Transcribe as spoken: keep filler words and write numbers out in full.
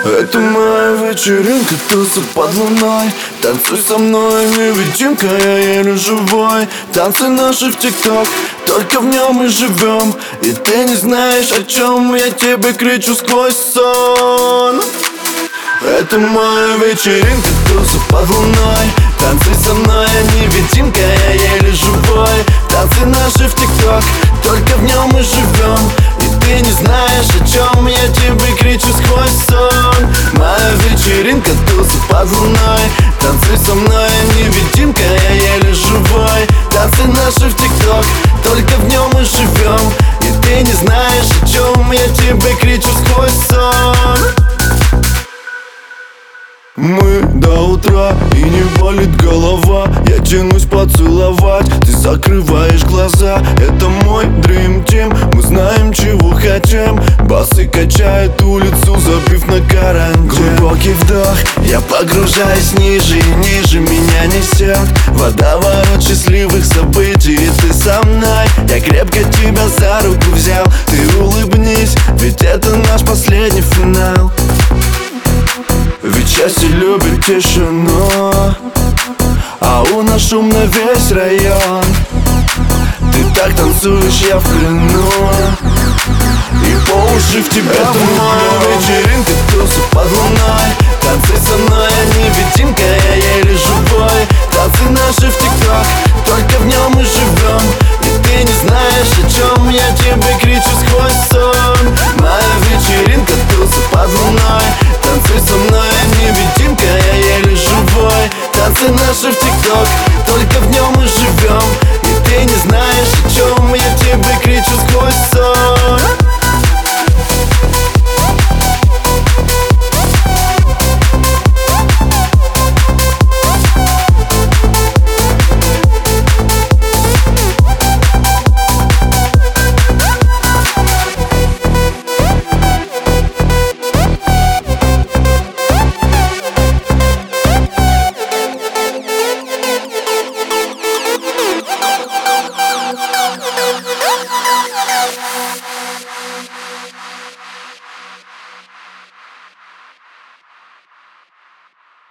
Это моя вечеринка, туса под луной. Танцуй со мной, невидимка, я еле живой. Танцы наши в ТикТок, только в нем мы живем. И ты не знаешь, о чем я тебе кричу сквозь сон. Это моя вечеринка, туса под луной. Танцуй со мной, невидимка, я еле живой. Танцы наши в ТикТок, только в нем мы живем. И ты не знаешь, о чем я тебе кричу сквозь сон. Моя вечеринка, туса под луной. Танцуй со мной, невидимка, я еле живой. Танцы наши в ТикТок, только в нем мы живем. И ты не знаешь, о чем я тебе кричу сквозь сон. Мы до утра, и не болит голова. Я тянусь поцеловать, ты закрываешь глаза. Это мой Dream Team, мы знаем, чего хотим. Басы качают улицу, забив на карантин. Глубокий вдох, я погружаюсь ниже и ниже. Меня несет водоворот счастливых событий. И ты со мной, я крепко тебя за руку взял. Ты улыбнись, ведь это наш последний финал. Ведь счастье любит тишину, а у нас шум на весь район. Ты так танцуешь, я в плену, и по уши в тебя. Это моя вечеринка, туса под луной. Танцы со мной, невидимка, я еле живой. Танцы наши в ТикТок, только в нем мы живем. И ты не знаешь, о чем я тебе кричу сквозь сон. Моя вечеринка, туса под луной. Танцуй со мной, невидимка, я еле живой. Танцы наши в ТикТок, только в